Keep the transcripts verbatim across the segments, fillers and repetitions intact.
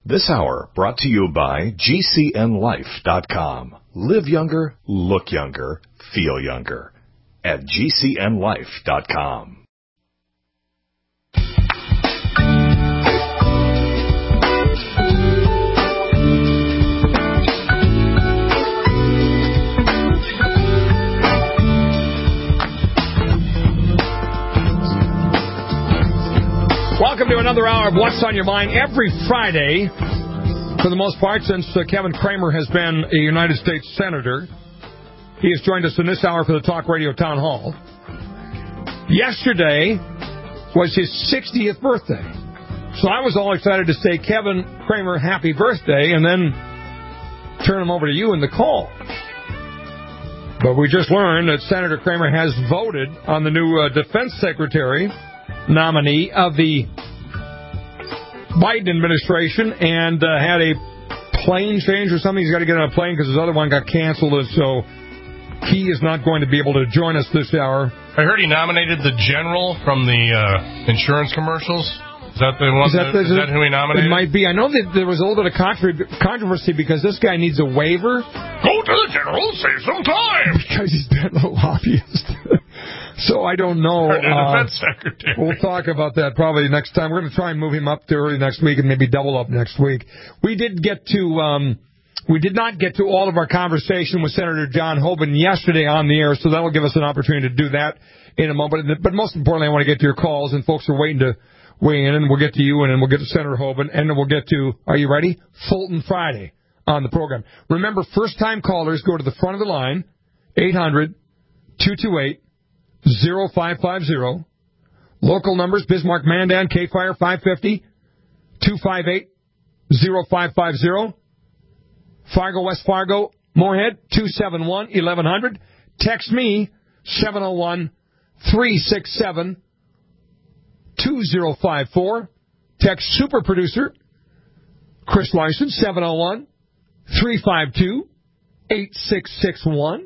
This hour brought to you by G C N life dot com. Live younger, look younger, feel younger at G C N life dot com. Welcome to another hour of What's on Your Mind every Friday, for the most part, since uh, Kevin Cramer has been a United States Senator. He has joined us in this hour for the Talk Radio Town Hall. Yesterday was his sixtieth birthday. So I was all excited to say, Kevin Cramer, happy birthday, and then turn him over to you in the call. But we just learned that Senator Cramer has voted on the new uh, Defense Secretary nominee of the Biden administration and uh, had a plane change or something. He's got to get on a plane because his other one got canceled, and so he is not going to be able to join us this hour. I heard he nominated the general from the uh, insurance commercials. Is that the one? Is that, that, is that who he nominated? It might be. I know that there was a little bit of controversy because this guy needs a waiver. Go to the general, save some time. Because he's been a lobbyist. So I don't know. Uh, defense secretary. We'll talk about that probably next time. We're going to try and move him up to early next week and maybe double up next week. We did get to, um, we did not get to all of our conversation with Senator John Hoeven yesterday on the air, so that will give us an opportunity to do that in a moment. But most importantly, I want to get to your calls, and folks are waiting to weigh in, and we'll get to you, and then we'll get to Senator Hoeven, and then we'll get to, are you ready? Fulton Friday on the program. Remember, first-time callers go to the front of the line, eight hundred, two two eight, zero five five zero. Local numbers, Bismarck, Mandan, K-Fire, five fifty, two five eight, zero five five zero. Fargo, West Fargo, Moorhead, two seven one, eleven hundred. Text me, seven oh one, three six seven, two oh five four. Text super producer, Chris Larson, seven oh one, three five two, eight six six one.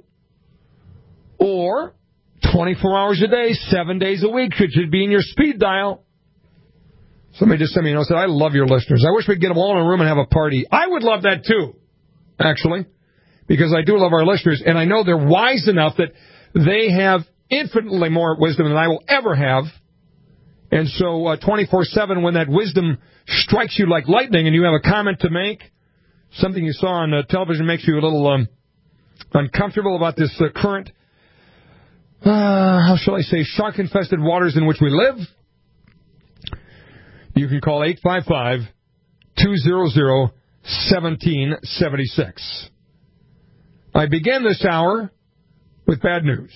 Or twenty-four hours a day, seven days a week, it should be in your speed dial. Somebody just sent me a note, said, I love your listeners. I wish we'd get them all in a room and have a party. I would love that too, actually, because I do love our listeners, and I know they're wise enough that they have infinitely more wisdom than I will ever have. And so uh, twenty-four seven, when that wisdom strikes you like lightning and you have a comment to make, something you saw on uh, television makes you a little um, uncomfortable about this uh, current Uh, how shall I say, shark-infested waters in which we live, you can call eight five five, two hundred, one seven seven six. I begin this hour with bad news.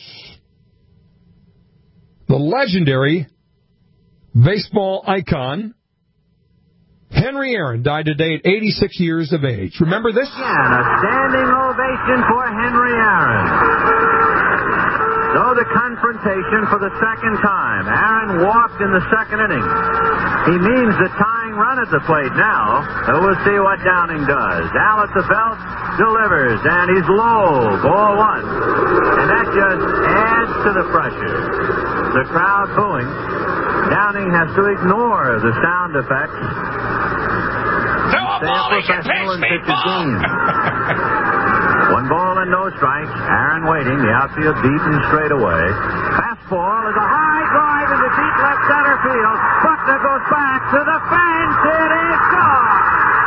The legendary baseball icon Henry Aaron died today at eighty-six years of age. Remember this? Again, a standing ovation for Henry Aaron. So the confrontation for the second time. Aaron walked in the second inning. He means the tying run at the plate now. So we'll see what Downing does. Al at the belt delivers, and he's low. Ball one. And that just adds to the pressure. The crowd booing. Downing has to ignore the sound effects. Throw a ball, he can pitch me, ball! One ball and no strikes. Aaron waiting. The outfield deep and straight away. Fastball is a high drive into deep left center field. Buckner goes back to the fence. It is gone.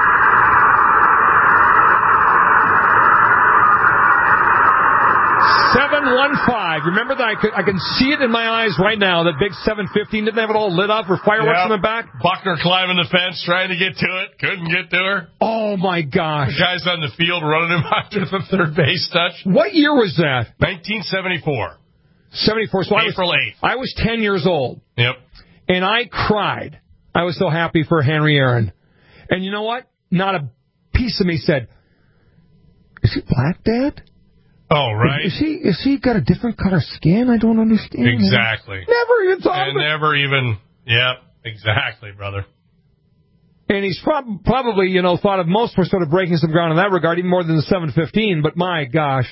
seven one five. Remember that? I, could, I can see it in my eyes right now. That big seven fifteen. Didn't they have it all lit up or fireworks yep. in the back? Buckner climbing the fence, trying to get to it. Couldn't get to her. Oh, my gosh. The guy's on the field running him after the third base touch. What year was that? nineteen seventy-four. seventy-four. So April eighth. I was, I was ten years old. Yep. And I cried. I was so happy for Henry Aaron. And you know what? Not a piece of me said, is he black, Dad? Oh, right. Is he is he got a different color skin? I don't understand. Exactly. Never even thought and of it. Never even, yep, exactly, brother. And he's prob- probably, you know, thought of most for sort of breaking some ground in that regard, even more than the seven fifteen, but my gosh.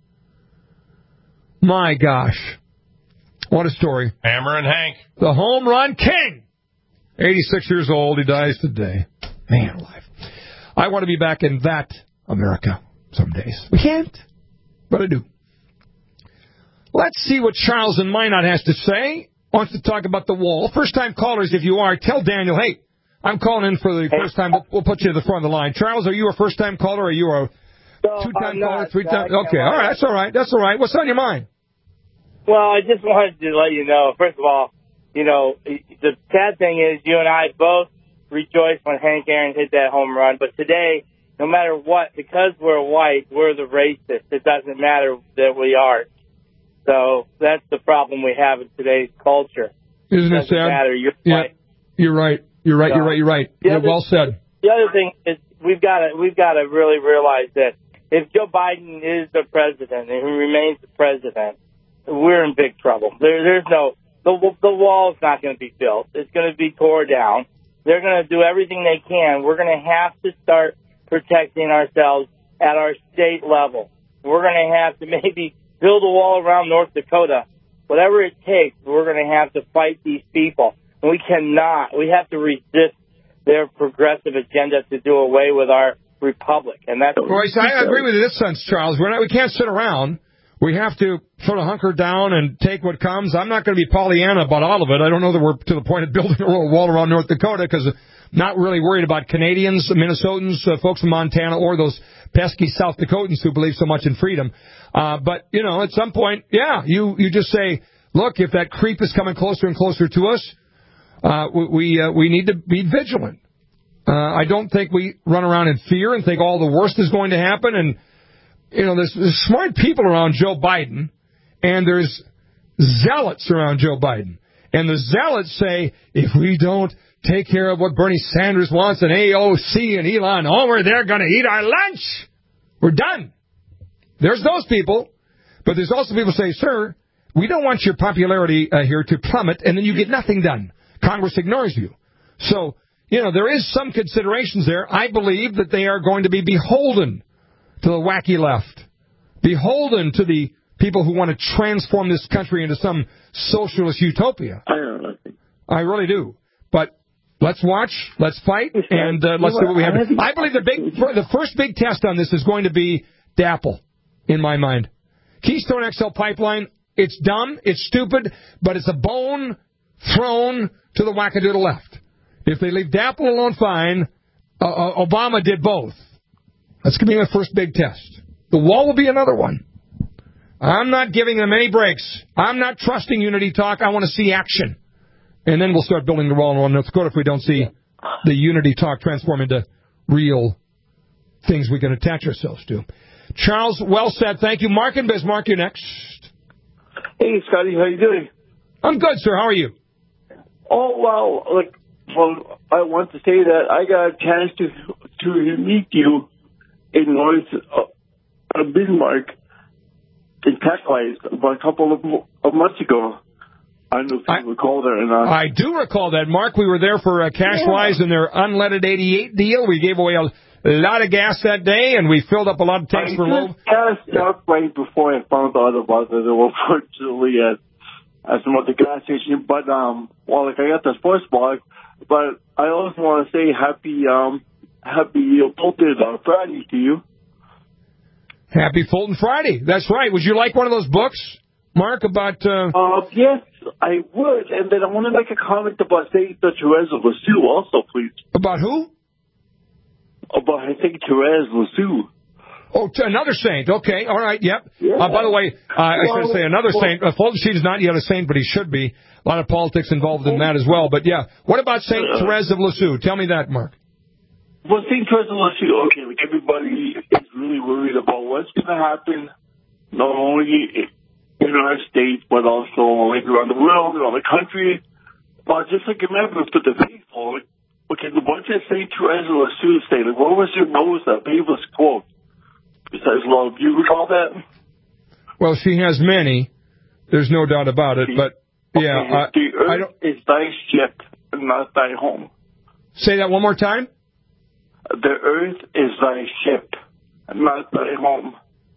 My gosh. What a story. Hammer and Hank. The home run king. eighty-six years old. He dies today. Man alive. I want to be back in that America some days. We can't, but I do. Let's see what Charles in Minot has to say. Wants to talk about the wall. First-time callers, if you are, tell Daniel, hey, I'm calling in for the hey. first time. We'll, we'll put you to the front of the line. Charles, are you a first-time caller or are you a no, two-time caller, three-time? Okay, all right, that's all right. That's all right. What's on your mind? Well, I just wanted to let you know, first of all, you know, the sad thing is you and I both rejoiced when Hank Aaron hit that home run. But today, no matter what, because we're white, we're the racist. It doesn't matter that we are. So that's the problem we have in today's culture. Isn't it, it sad? Matter. You're yeah, white. You're right. You're right. So, you're right. You're right. You're other, well said. The other thing is we've got to we've got to really realize that if Joe Biden is the president and he remains the president, we're in big trouble. There, there's no the the wall's not going to be built. It's going to be tore down. They're going to do everything they can. We're going to have to start protecting ourselves at our state level. We're going to have to maybe build a wall around North Dakota. Whatever it takes, we're going to have to fight these people. And we cannot. We have to resist their progressive agenda to do away with our republic. And that's Royce, I agree with you in this sense, Charles. We're not, we can't sit around. We have to sort of hunker down and take what comes. I'm not going to be Pollyanna about all of it. I don't know that we're to the point of building a wall around North Dakota because I'm not really worried about Canadians, Minnesotans, uh, folks from Montana, or those pesky South Dakotans who believe so much in freedom. Uh, but, you know, at some point, yeah, you, you just say, look, if that creep is coming closer and closer to us, uh, we uh, we need to be vigilant. Uh, I don't think we run around in fear and think all the worst is going to happen. And, you know, there's, there's smart people around Joe Biden, and there's zealots around Joe Biden. And the zealots say, if we don't take care of what Bernie Sanders wants and A O C and Elon Homer, they're going to eat our lunch. We're done. There's those people. But there's also people who say, sir, we don't want your popularity uh, here to plummet, and then you get nothing done. Congress ignores you. So, you know, there is some considerations there. I believe that they are going to be beholden to the wacky left, beholden to the people who want to transform this country into some socialist utopia. I don't know. I really do. But let's watch, let's fight, and uh, let's see what we have. I believe the big, the first big test on this is going to be DAPL, in my mind. Keystone X L pipeline, it's dumb, it's stupid, but it's a bone thrown to the wackadoodle left. If they leave DAPL alone, fine. Uh, uh, Obama did both. That's going to be my first big test. The wall will be another one. I'm not giving them any breaks. I'm not trusting Unity Talk. I want to see action. And then we'll start building the wall in North Dakota if we don't see the Unity Talk transform into real things we can attach ourselves to. Charles, well said. Thank you. Mark and Bismarck, you're next. Hey, Scotty, how you doing? I'm good, sir. How are you? Oh, well, like, well, I want to say that I got a chance to to meet you in North uh, Bismarck in Techwise about a couple of, of months ago. I don't know if you I, recall that or not. I do recall that, Mark. We were there for uh, Cashwise yeah. and their unleaded eighty-eight deal. We gave away a lot of gas that day, and we filled up a lot of tanks I for low. Gas up right before I found out about it. Unfortunately, at, at some other gas station. But, um, well, like, I got the sports blog. But I also want to say happy, um, happy Fulton uh, Friday to you. Happy Fulton Friday. That's right. Would you like one of those books, Mark, about... Uh... Uh, yes, I would. And then I want to make a comment about Saint Therese of Lisieux also, please. About who? About, I think, Therese Lisieux. Oh, another saint. Okay, all right, yep. Yeah. Uh, by the way, uh, I was going to say another well, saint. Uh, Fulton Sheen is not yet a saint, but he should be. A lot of politics involved in that as well. But, yeah, what about Saint Uh, Therese of Lisieux? Tell me that, Mark. Well, Saint Therese of Lisieux, okay, like everybody is really worried about what's going to happen, not only in our state, but also like around the world, around the country. But just like remember, for the faithful, okay, what did Saint Therese of Lisieux say? Like, what was your most uh, famous quote? Besides love, do you recall that? Well, she has many. There's no doubt about it. But, yeah. Okay, uh, the earth I don't... is thy ship, not thy home. Say that one more time. The earth is thy ship, not thy home.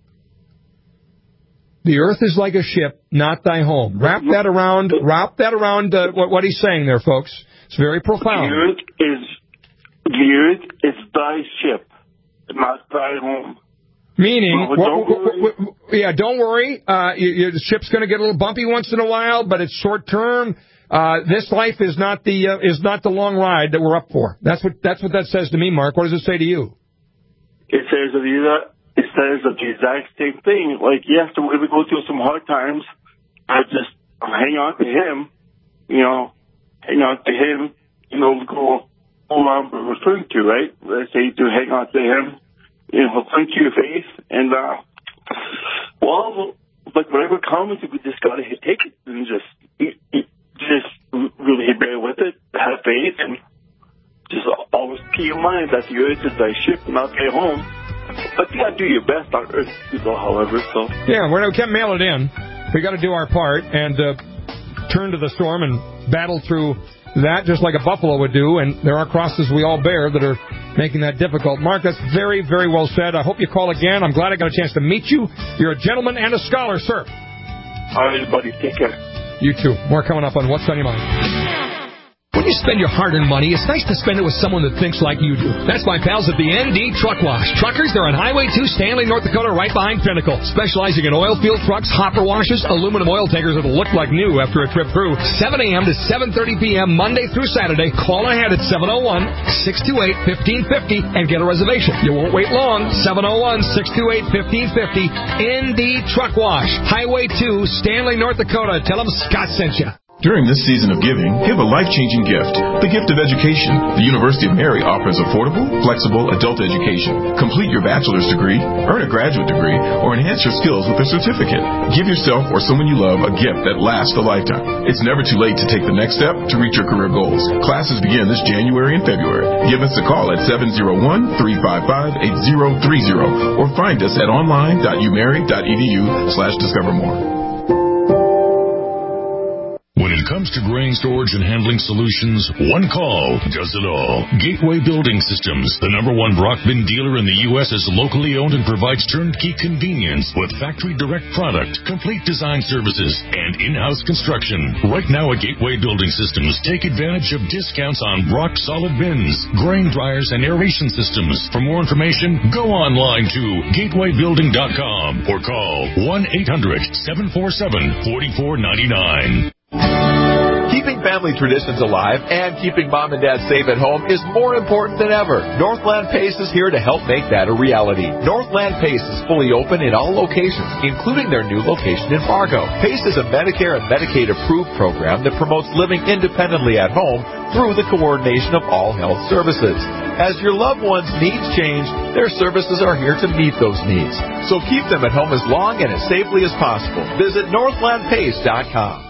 The earth is like a ship, not thy home. Wrap that around, wrap that around uh, what, what he's saying there, folks. It's very profound. The earth is the earth is thy ship, not thy home. Meaning, well, don't w- w- w- yeah, don't worry. Uh, you, you, the ship's going to get a little bumpy once in a while, but it's short term. Uh, this life is not the uh, is not the long ride that we're up for. That's what that's what that says to me, Mark. What does it say to you? It says that the it says that the exact same thing. Like, yes, if we go through some hard times, I just hang on to him. You know, hang on to him. You know, go hold on, we're referring to, right? Let's say to hang on to him. You know, cling to your faith, and uh, well, like whatever comes, we just gotta take it and just, just really bear with it, have faith, and just always keep in mind that the earth is thy ship, not thy home. But you gotta do your best on earth, however. So yeah, we can't mail it in. We got to do our part and uh, turn to the storm and battle through that, just like a buffalo would do. And there are crosses we all bear that are making that difficult. Mark, that's very, very well said. I hope you call again. I'm glad I got a chance to meet you. You're a gentleman and a scholar, sir. All right, buddy. Take care. You too. More coming up on What's on Your Mind. When you spend your hard-earned money, it's nice to spend it with someone that thinks like you do. That's my pals at the N D Truck Wash. Truckers, they're on Highway two, Stanley, North Dakota, right behind Pinnacle. Specializing in oil field trucks, hopper washes, aluminum oil tankers that'll look like new after a trip through. seven a.m. to seven thirty p.m. Monday through Saturday. Call ahead at seven oh one, six two eight, one five five oh and get a reservation. You won't wait long. seven oh one, six two eight, one five five oh. N D Truck Wash. Highway two, Stanley, North Dakota. Tell them Scott sent you. During this season of giving, give a life-changing gift, the gift of education. The University of Mary offers affordable, flexible adult education. Complete your bachelor's degree, earn a graduate degree, or enhance your skills with a certificate. Give yourself or someone you love a gift that lasts a lifetime. It's never too late to take the next step to reach your career goals. Classes begin this January and February. Give us a call at seven oh one, three five five, eight oh three oh or find us at online dot u mary dot e d u slash discover more. When it comes to grain storage and handling solutions, one call does it all. Gateway Building Systems, the number one Brock bin dealer in the U S, is locally owned and provides turnkey convenience with factory direct product, complete design services, and in-house construction. Right now at Gateway Building Systems, take advantage of discounts on Brock solid bins, grain dryers, and aeration systems. For more information, go online to gateway building dot com or call one eight hundred, seven four seven, four four nine nine. Keeping family traditions alive and keeping mom and dad safe at home is more important than ever. Northland Pace is here to help make that a reality. Northland Pace is fully open in all locations, including their new location in Fargo. Pace is a Medicare and Medicaid approved program that promotes living independently at home through the coordination of all health services. As your loved ones' needs change, their services are here to meet those needs. So keep them at home as long and as safely as possible. Visit northland pace dot com.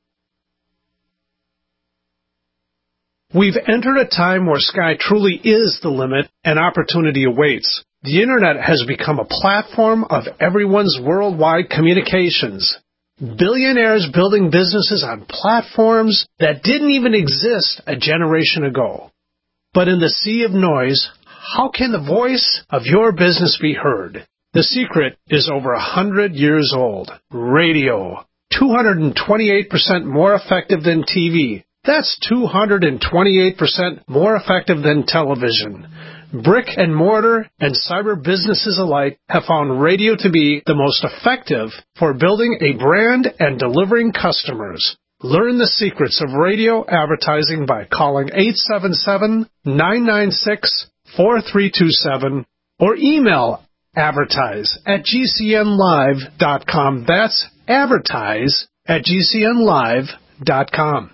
We've entered a time where sky truly is the limit and opportunity awaits. The Internet has become a platform of everyone's worldwide communications. Billionaires building businesses on platforms that didn't even exist a generation ago. But in the sea of noise, how can the voice of your business be heard? The secret is over a hundred years old. Radio. two hundred twenty-eight percent more effective than T V. That's two hundred twenty-eight percent more effective than television. Brick and mortar and cyber businesses alike have found radio to be the most effective for building a brand and delivering customers. Learn the secrets of radio advertising by calling eight seven seven, nine nine six, four three two seven or email advertise at g c n live dot com. That's advertise at g c n live dot com.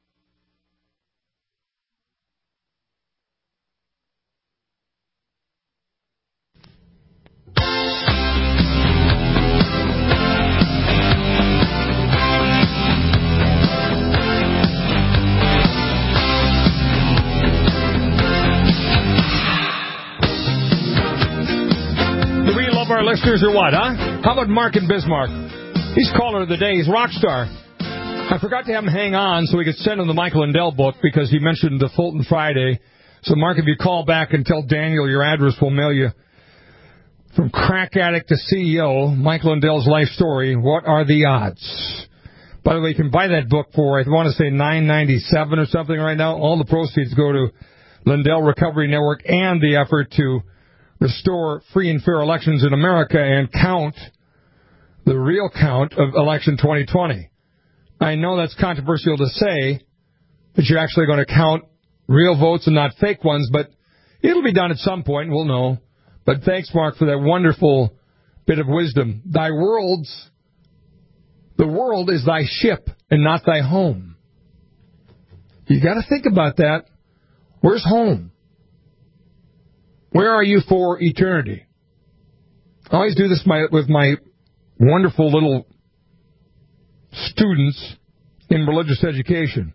Our listeners or what, huh? How about Mark in Bismarck? He's caller of the day. He's Rockstar. I forgot to have him hang on so we could send him the Michael Lindell book because he mentioned the Fulton Friday. So, Mark, if you call back and tell Daniel your address, we'll mail you from crack addict to C E O, Michael Lindell's life story. What are the odds? By the way, you can buy that book for, I want to say, nine ninety-seven or something right now. All the proceeds go to Lindell Recovery Network, and the effort to restore free and fair elections in America and count the real count of election twenty twenty. I know that's controversial to say, that you're actually going to count real votes and not fake ones, but it'll be done at some point, and we'll know. But thanks, Mark, for that wonderful bit of wisdom. Thy world's, the world is thy ship and not thy home. You got to think about that. Where's home? Where are you for eternity? I always do this my, with my wonderful little students in religious education.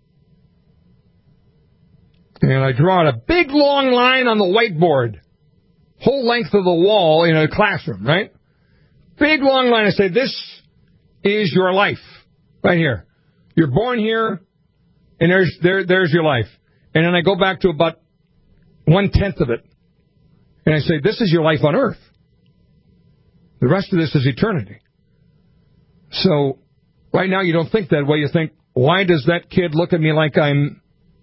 And I draw out a big, long line on the whiteboard, whole length of the wall in a classroom, right? Big, long line. I say, this is your life, right here. You're born here, and there's there, there's your life. And then I go back to about one-tenth of it, and I say, this is your life on earth. The rest of this is eternity. So right now you don't think that way. You think, why does that kid look at me like I'm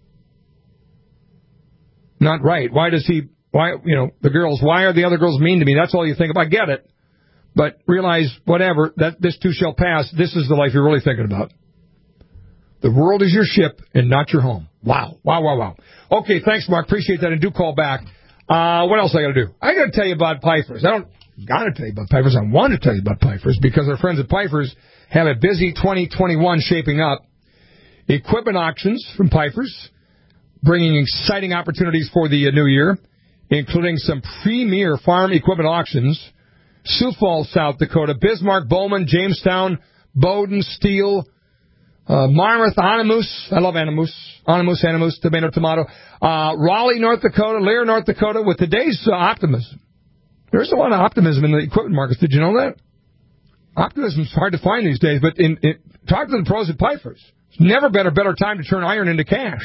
not right? Why does he, why, you know, the girls, why are the other girls mean to me? That's all you think of. I get it. But realize, whatever, that this too shall pass. This is the life you're really thinking about. The world is your ship and not your home. Wow. Wow, wow, wow. Okay, thanks, Mark. Appreciate that. And do call back. Uh, what else I got to do? I got to tell you about Pifers. I don't got to tell you about Pifers. I want to tell you about Pifers because our friends at Pifers have a busy twenty twenty-one shaping up. Equipment auctions from Pifers, bringing exciting opportunities for the uh, new year, including some premier farm equipment auctions. Sioux Falls, South Dakota, Bismarck, Bowman, Jamestown, Bowdoin, Steele, uh, Marmarth, Animus. I love Animus. Animus, Animus, tomato, tomato. Uh, Raleigh, North Dakota, Lear, North Dakota, with today's uh, optimism. There's a lot of optimism in the equipment markets. Did you know that? Optimism is hard to find these days, but in, in, talk to the pros at Pifers. It's never been a better time to turn iron into cash.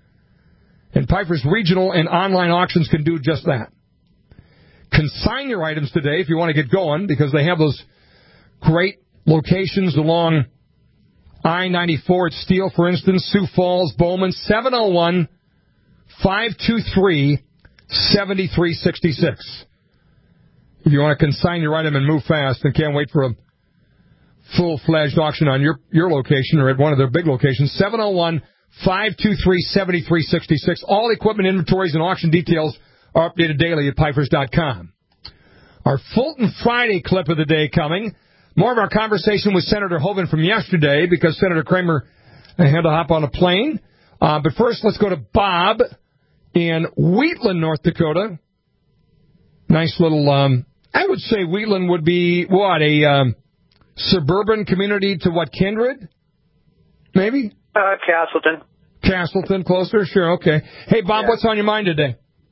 And Pifers regional and online auctions can do just that. Consign your items today if you want to get going, because they have those great locations along I ninety-four at Steele, for instance, Sioux Falls, Bowman, seven oh one, five two three, seven three six six. If you want to consign your item and move fast and can't wait for a full-fledged auction on your, your location or at one of their big locations, seven oh one, five two three, seven three six six. All equipment inventories and auction details are updated daily at Pifers dot com. Our Fulton Friday clip of the day coming. More of our conversation with Senator Hoeven from yesterday because Senator Kramer had to hop on a plane. Uh, but first, let's go to Bob in Wheatland, North Dakota. Nice little, um, I would say Wheatland would be, what, a um, suburban community to what, Kindred? Maybe? Uh, Castleton. Castleton, closer? Sure, okay. Hey, Bob, yeah. What's on your mind today?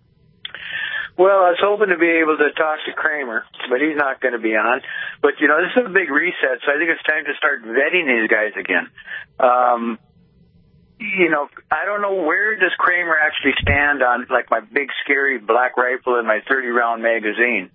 Well, I was hoping to be able to talk to Kramer, but he's not going to be on. But, you know, this is a big reset, so I think it's time to start vetting these guys again. Um, you know, I don't know, where does Kramer actually stand on, like, my big, scary black rifle and my thirty-round magazine?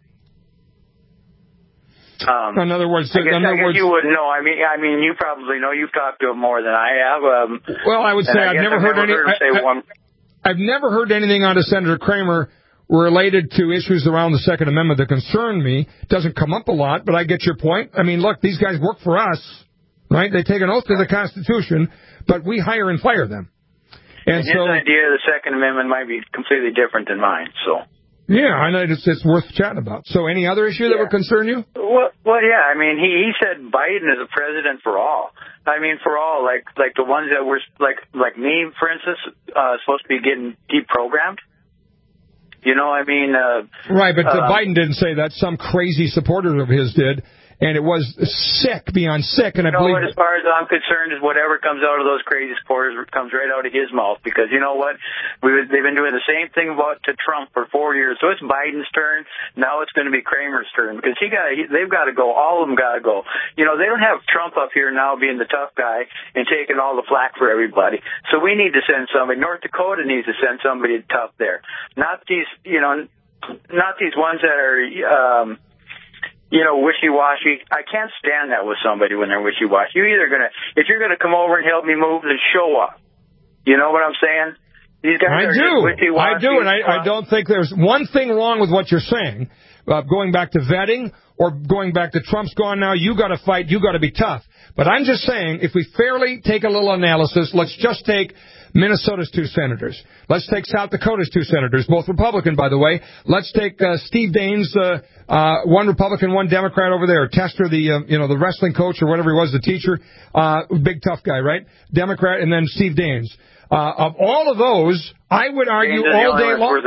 Um, in other words, I guess, in other I guess words, you wouldn't know. I mean, I mean, you probably know. You've talked to him more than I have. Um, well, I would say I I've never I've heard never any. Heard I, I, one... I've never heard anything out of Senator Kramer related to issues around the Second Amendment that concern me. Doesn't come up a lot, but I get your point. I mean, look, these guys work for us, right? They take an oath to the Constitution, but we hire and fire them. And, and so, his idea of the Second Amendment might be completely different than mine, so. Yeah, I know it's, it's worth chatting about. So any other issue yeah. that would concern you? Well, well, yeah. I mean, he, he said Biden is a president for all. I mean, for all, like like the ones that were, like like me, for instance, uh, supposed to be getting deprogrammed. You know, I mean... Uh, right, but uh, um, Biden didn't say that. Some crazy supporter of his did. And it was sick, beyond sick. And I you know believe... what, as far as I'm concerned, is whatever comes out of those crazy supporters comes right out of his mouth. Because you know what? We, they've been doing the same thing about to Trump for four years. So it's Biden's turn. Now it's going to be Kramer's turn. Because he got, he, they've got to go. All of them got to go. You know, they don't have Trump up here now being the tough guy and taking all the flack for everybody. So we need to send somebody. North Dakota needs to send somebody tough there. Not these, you know, not these ones that are... Um, You know, wishy-washy. I can't stand that with somebody when they're wishy-washy. You're either going to, if you're going to come over and help me move, then show up. You know what I'm saying? These guys I are do. just I do, and I, I don't think there's one thing wrong with what you're saying. Uh, going back to vetting or going back to Trump's gone now, you got to fight, you got to be tough. But I'm just saying, if we fairly take a little analysis, let's just take Minnesota's two senators. Let's take South Dakota's two senators, both Republican, by the way. Let's take uh, Steve Daines, uh, uh, one Republican, one Democrat over there. Tester, the uh, you know the wrestling coach or whatever he was, the teacher, uh, big tough guy, right? Democrat, and then Steve Daines. Uh, of all of those, I would argue all day long.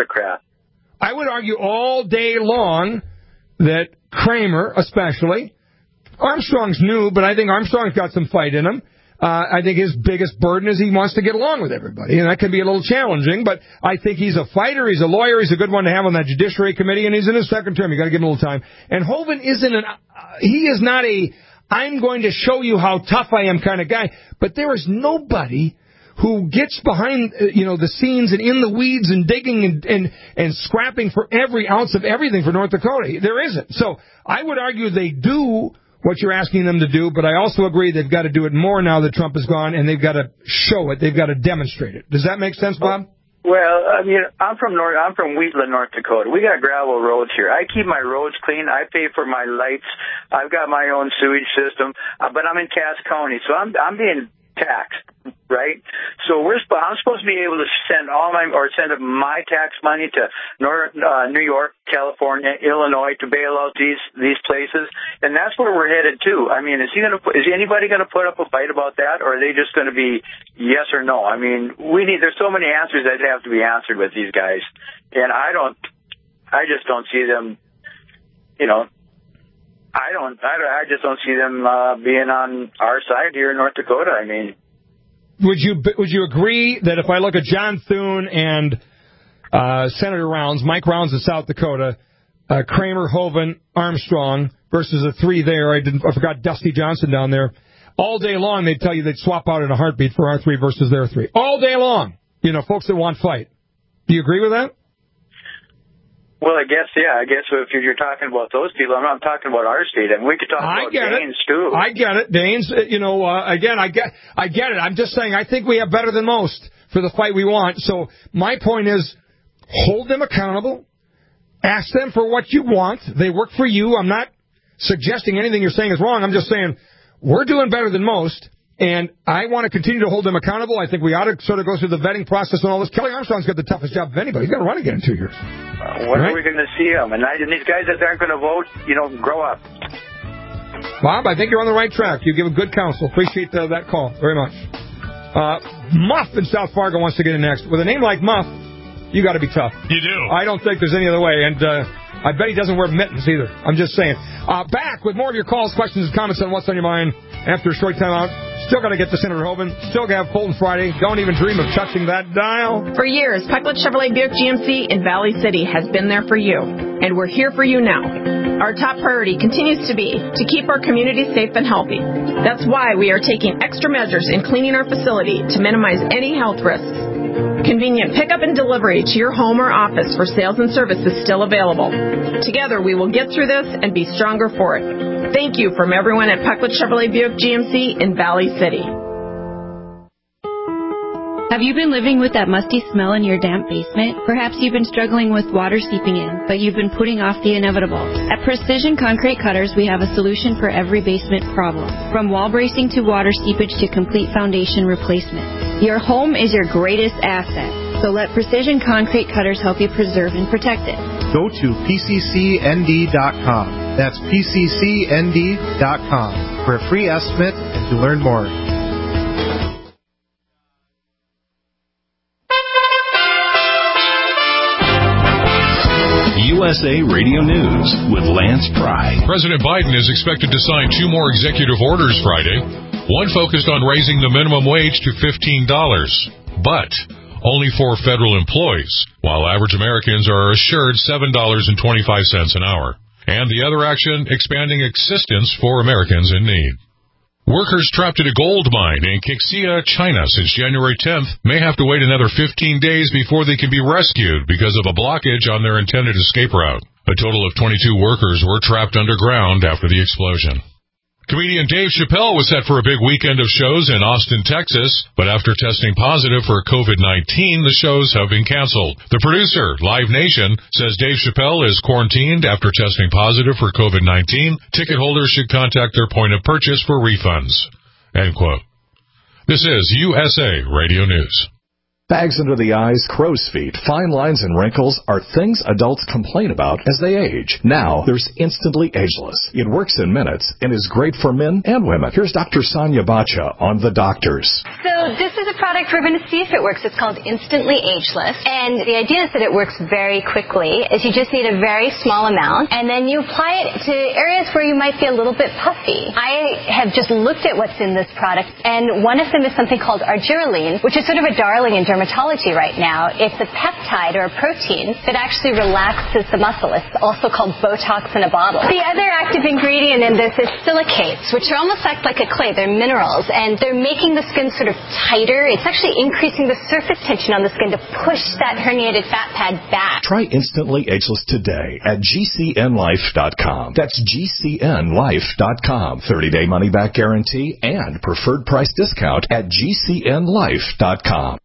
I would argue all day long that Kramer, especially, Armstrong's new, but I think Armstrong's got some fight in him. Uh, I think his biggest burden is he wants to get along with everybody, and that can be a little challenging, but I think he's a fighter, he's a lawyer, he's a good one to have on that Judiciary Committee, and he's in his second term. You got to give him a little time. And Hoeven isn't an, uh, he is not a, I'm going to show you how tough I am kind of guy, but there is nobody who gets behind, uh, you know, the scenes and in the weeds and digging and, and, and scrapping for every ounce of everything for North Dakota. There isn't. So I would argue they do what you're asking them to do, but I also agree they've got to do it more now that Trump is gone, and they've got to show it. They've got to demonstrate it. Does that make sense, Bob? Well, I mean, I'm from North, I'm from Wheatland, North Dakota. We got gravel roads here. I keep my roads clean. I pay for my lights. I've got my own sewage system, uh, but I'm in Cass County, so I'm I'm being taxed, right? So we're I'm supposed to be able to send all my or send my tax money to North, uh, New York, California, Illinois to bail out these these places, and that's where we're headed to. I mean, is he going to is anybody going to put up a fight about that, or are they just going to be yes or no? I mean, we need there's so many answers that have to be answered with these guys, and I don't, I just don't see them, you know. I don't, I don't. I just don't see them uh, being on our side here in North Dakota. I mean, would you would you agree that if I look at John Thune and uh, Senator Rounds, Mike Rounds of South Dakota, uh, Kramer, Hoeven, Armstrong versus the three there, I didn't, I forgot Dusty Johnson down there. All day long, they'd tell you they'd swap out in a heartbeat for our three versus their three. All day long, you know, folks that want fight. Do you agree with that? Well, I guess, yeah, I guess if you're talking about those people, I'm not talking about our state. I mean, we could talk I about get Daines, it. too. I get it. Daines, you know, uh, again, I get I get it. I'm just saying I think we have better than most for the fight we want. So my point is hold them accountable. Ask them for what you want. They work for you. I'm not suggesting anything you're saying is wrong. I'm just saying we're doing better than most. And I want to continue to hold them accountable. I think we ought to sort of go through the vetting process and all this. Kelly Armstrong's got the toughest job of anybody. He's got to run again in two years. Uh, when right? are we going to see him? And, I, and these guys that aren't going to vote, you know, grow up. Bob, I think you're on the right track. You give a good counsel. Appreciate uh, that call very much. Uh, Muff in South Fargo wants to get in next. With a name like Muff, you got to be tough. You do. I don't think there's any other way. And uh, I bet he doesn't wear mittens either. I'm just saying. Uh, back with more of your calls, questions, and comments on what's on your mind after a short time out. Still got to get to Senator Hoeven. Still got to have Fulton Friday. Don't even dream of touching that dial. For years, Pecklet Chevrolet Buick G M C in Valley City has been there for you. And we're here for you now. Our top priority continues to be to keep our community safe and healthy. That's why we are taking extra measures in cleaning our facility to minimize any health risks. Convenient pickup and delivery to your home or office for sales and service is still available. Together, we will get through this and be stronger for it. Thank you from everyone at Pecklet Chevrolet Buick G M C in Valley City. Have you been living with that musty smell in your damp basement? Perhaps you've been struggling with water seeping in, but you've been putting off the inevitable. At Precision Concrete Cutters, we have a solution for every basement problem. From wall bracing to water seepage to complete foundation replacement. Your home is your greatest asset, so let Precision Concrete Cutters help you preserve and protect it. Go to P C C N D dot com. That's P C C N D dot com for a free estimate and to learn more. U S A Radio News with Lance Pry. President Biden is expected to sign two more executive orders Friday. One focused on raising the minimum wage to fifteen dollars, but only for federal employees, while average Americans are assured seven dollars and twenty-five cents an hour. And the other action, expanding assistance for Americans in need. Workers trapped at a gold mine in Qixia, China since January tenth may have to wait another fifteen days before they can be rescued because of a blockage on their intended escape route. A total of twenty-two workers were trapped underground after the explosion. Comedian Dave Chappelle was set for a big weekend of shows in Austin, Texas, but after testing positive for covid nineteen, the shows have been canceled. The producer, Live Nation, says Dave Chappelle is quarantined after testing positive for covid nineteen. Ticket holders should contact their point of purchase for refunds. End quote. This is U S A Radio News. Bags under the eyes, crow's feet, fine lines, and wrinkles are things adults complain about as they age. Now, there's Instantly Ageless. It works in minutes and is great for men and women. Here's Doctor Sonia Bacha on The Doctors. So this is a product we're going to see if it works. It's called Instantly Ageless. And the idea is that it works very quickly, is you just need a very small amount, and then you apply it to areas where you might be a little bit puffy. I have just looked at what's in this product, and one of them is something called argireline, which is sort of a darling in dermatology right now. It's a peptide or a protein that actually relaxes the muscle. It's also called Botox in a bottle. The other active ingredient in this is silicates, which are almost act like a clay. They're minerals, and they're making the skin sort of tighter. It's actually increasing the surface tension on the skin to push that herniated fat pad back. Try Instantly Ageless today at G C N life dot com. That's G C N life dot com. thirty-day money-back guarantee and preferred price discount at G C N life dot com.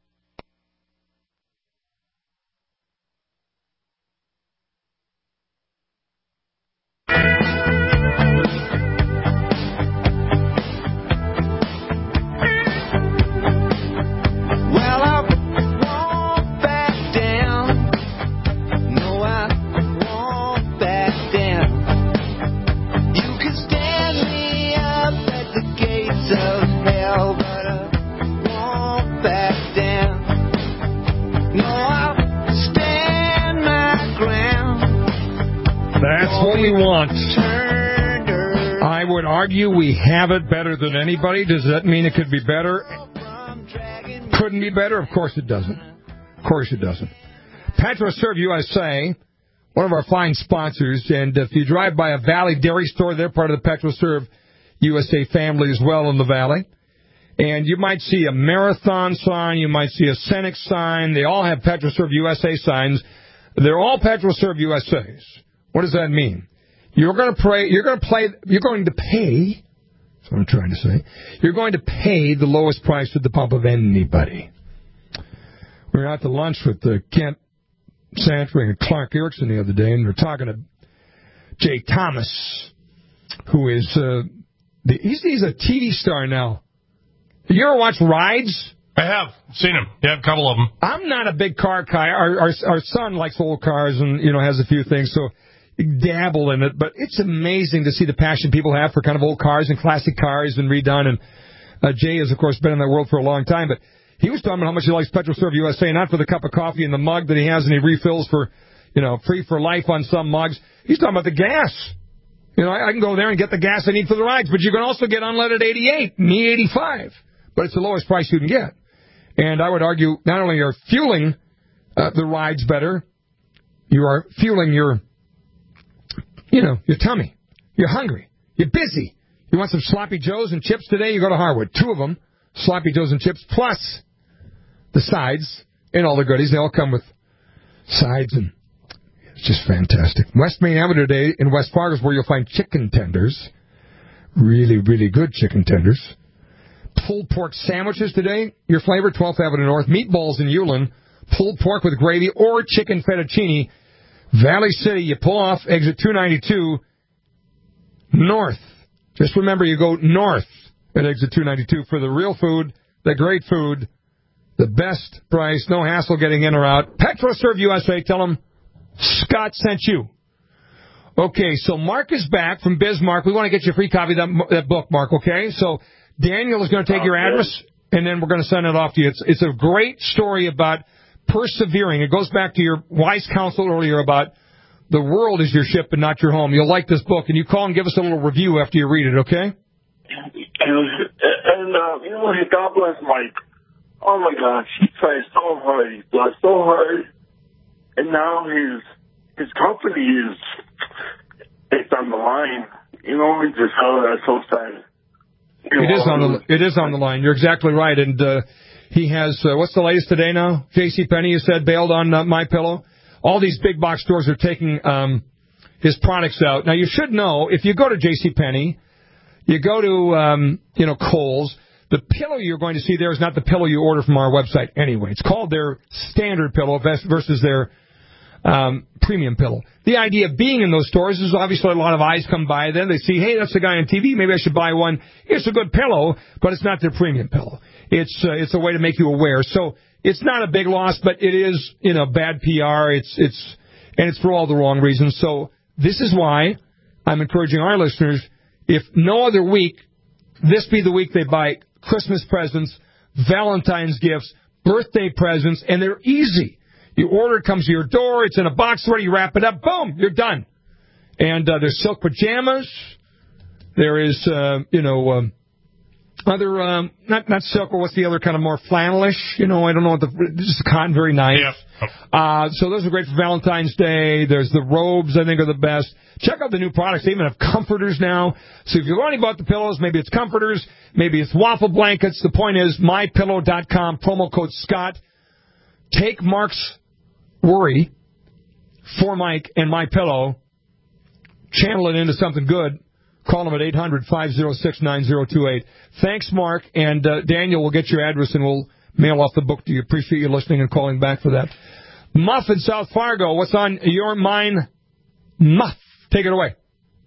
I would argue we have it better than anybody. Does that mean it could be better? Couldn't be better? Of course it doesn't. Of course it doesn't. PetroServe U S A, one of our fine sponsors, and if you drive by a Valley Dairy Store, they're part of the PetroServe U S A family as well in the Valley. And you might see a Marathon sign, you might see a Cenex sign. They all have PetroServe U S A signs. They're all PetroServe U S As. What does that mean? You're going to pray. You're going to play. You're going to pay. That's what I'm trying to say. You're going to pay the lowest price at the pump of anybody. We were out to lunch with uh, Kent Santry and Clark Erickson the other day, and we we're talking to Jay Thomas, who is uh, the, he's, he's a T V star now. You ever watch Rides? I have seen him. Yeah, a couple of them. I'm not a big car guy. Our, our our son likes old cars and you know has a few things, so dabble in it. But it's amazing to see the passion people have for kind of old cars and classic cars and redone. And uh, Jay has, of course, been in that world for a long time. But he was talking about how much he likes PetroServe U S A, not for the cup of coffee and the mug that he has and he refills for, you know, free for life on some mugs. He's talking about the gas. You know, I, I can go there and get the gas I need for the rides, but you can also get unleaded eighty-eight, me eighty-five. But it's the lowest price you can get. And I would argue not only are fueling uh, the rides better, you are fueling your, you know, your tummy. You're hungry. You're busy. You want some Sloppy Joes and chips today? You go to Harwood. Two of them, Sloppy Joes and chips, plus the sides and all the goodies. They all come with sides, and it's just fantastic. West Main Avenue today in West Fargo is where you'll find chicken tenders. Really, really good chicken tenders. Pulled pork sandwiches today, your flavor, twelfth Avenue North. Meatballs in Ulen, pulled pork with gravy, or chicken fettuccine. Valley City, you pull off exit two ninety-two north. Just remember, you go north at exit two ninety-two for the real food, the great food, the best price, no hassle getting in or out. PetroServe U S A, tell them Scott sent you. Okay, so Mark is back from Bismarck. We want to get you a free copy of that, that book, Mark, okay? So Daniel is going to take your address, and then we're going to send it off to you. It's, it's a great story about persevering. It goes back to your wise counsel earlier about the world is your ship and not your home. You'll like this book, and you call and give us a little review after you read it, okay? And, and uh, you know, God bless Mike. Oh, my gosh, he tried so hard. He tried so hard, and now his his company is it's on the line. You know, it's just oh, that's so sad. You It know, is on the it is on the line. You're exactly right. And uh, he has uh, what's the latest today now? JCPenney, you said, bailed on uh, MyPillow. All these big box stores are taking um, his products out. Now you should know if you go to JCPenney, You go to, um, you know, Kohl's. The pillow you're going to see there is not the pillow you order from our website anyway. It's called their standard pillow versus their um, premium pillow. The idea of being in those stores is obviously a lot of eyes come by. Then they see, hey, that's the guy on T V. Maybe I should buy one. It's a good pillow, but it's not their premium pillow. It's uh, it's a way to make you aware. So it's not a big loss, but it is, you know, bad P R. It's it's and it's for all the wrong reasons. So this is why I'm encouraging our listeners, if no other week, this be the week they buy Christmas presents, Valentine's gifts, birthday presents, and they're easy. You order, it comes to your door, it's in a box ready, you wrap it up, boom, you're done. And uh, there's silk pajamas. There is, uh, you know, um, other, um, not not silk, but what's the other kind of more flannelish? You know, I don't know what the, just cotton, very nice. Yep. Uh, so those are great for Valentine's Day. There's the robes, I think, are the best. Check out the new products. They even have comforters now. So if you're learning about the pillows, maybe it's comforters, maybe it's waffle blankets. The point is, my pillow dot com, promo code Scott. Take Mark's worry for Mike and My Pillow, channel it into something good. Call them at eight hundred, five oh six, nine oh two eight. Thanks, Mark. And uh, Daniel will get your address and we'll mail off the book to you. Appreciate you listening and calling back for that. Muff in South Fargo, what's on your mind? Muff, take it away.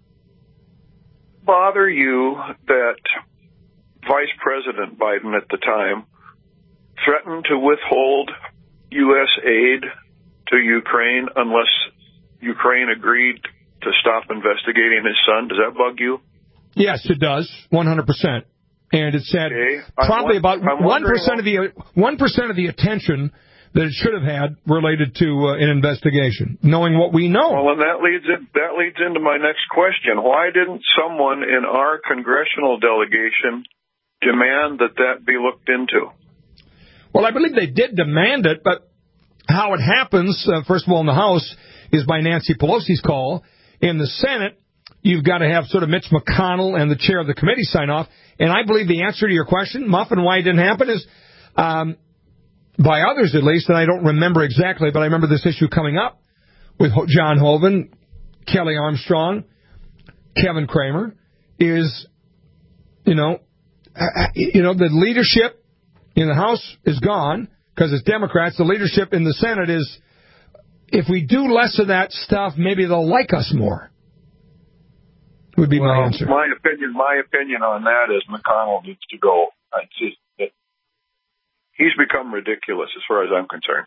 Bother you that Vice President Biden at the time threatened to withhold U S aid to Ukraine unless Ukraine agreed to stop investigating his son? Does that bug you? Yes, it does, one hundred percent. And it said okay. probably I'm, about I'm one percent of the one percent of the attention that it should have had related to uh, an investigation, knowing what we know. Well, and that leads in, that leads into my next question. Why didn't someone in our congressional delegation demand that that be looked into? Well, I believe they did demand it, but how it happens, uh, first of all, in the House, is by Nancy Pelosi's call. In the Senate, you've got to have sort of Mitch McConnell and the chair of the committee sign off. And I believe the answer to your question, Muff, and why it didn't happen is, um, by others at least, and I don't remember exactly, but I remember this issue coming up with John Hoeven, Kelly Armstrong, Kevin Kramer, is, you know, uh, you know, the leadership in the House is gone because it's Democrats. The leadership in the Senate is, if we do less of that stuff, maybe they'll like us more. Would be well, my answer. My opinion, my opinion on that is McConnell needs to go. I just, it, he's become ridiculous as far as I'm concerned.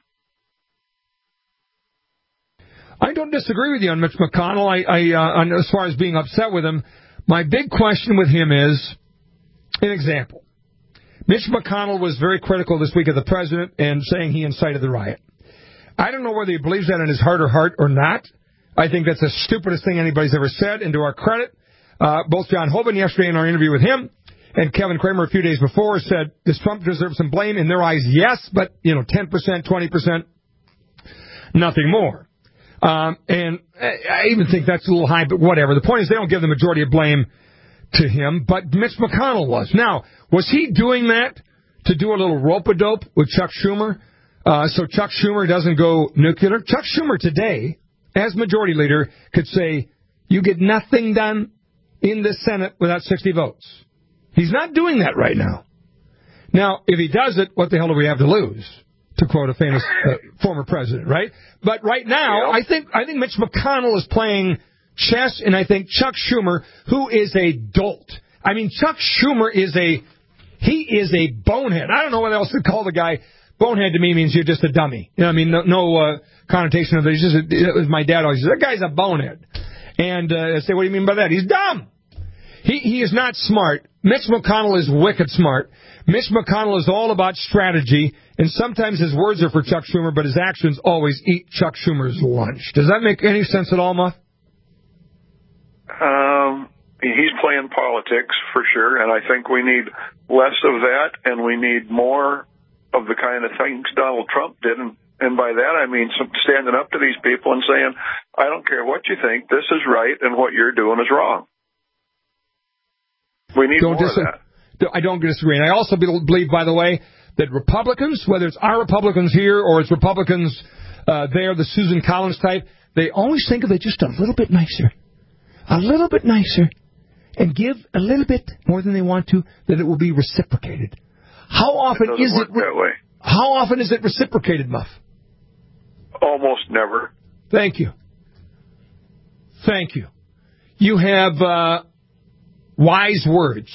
I don't disagree with you on Mitch McConnell. I, I uh, on, as far as being upset with him, my big question with him is, an example. Mitch McConnell was very critical this week of the president and saying he incited the riot. I don't know whether he believes that in his heart or heart or not. I think that's the stupidest thing anybody's ever said. And to our credit, uh, both John Hoeven yesterday in our interview with him and Kevin Kramer a few days before said, does Trump deserve some blame? In their eyes, yes, but, you know, ten percent, twenty percent, nothing more. Um, and I even think that's a little high, but whatever. The point is they don't give the majority of blame to him, but Mitch McConnell was. Now, was he doing that to do a little rope-a-dope with Chuck Schumer uh, so Chuck Schumer doesn't go nuclear? Chuck Schumer today, as majority leader, could say, you get nothing done in the Senate without sixty votes. He's not doing that right now. Now, if he does it, what the hell do we have to lose? To quote a famous uh, former president, right? But right now, I think I think Mitch McConnell is playing chess, and I think Chuck Schumer, who is a dolt. I mean, Chuck Schumer is a, he is a bonehead. I don't know what else to call the guy. Bonehead to me means you're just a dummy. You know, I mean, no, no uh, connotation of it. He's just a, it was my dad always said, that guy's a bonehead. And uh, I say, what do you mean by that? He's dumb. He he is not smart. Mitch McConnell is wicked smart. Mitch McConnell is all about strategy, and sometimes his words are for Chuck Schumer, but his actions always eat Chuck Schumer's lunch. Does that make any sense at all, Muff? Um, he's playing politics for sure, and I think we need less of that, and we need more of the kind of things Donald Trump did. And, and by that, I mean some, standing up to these people and saying, I don't care what you think, this is right, and what you're doing is wrong. We need don't more dis- of that. I don't disagree. And I also believe, by the way, that Republicans, whether it's our Republicans here or it's Republicans uh, there, the Susan Collins type, they always think of it just a little bit nicer. A little bit nicer. and give a little bit more than they want to, that it will be reciprocated. How often it is it re- that way. How often is it reciprocated, Muff? Almost never. Thank you. Thank you. You have uh, wise words.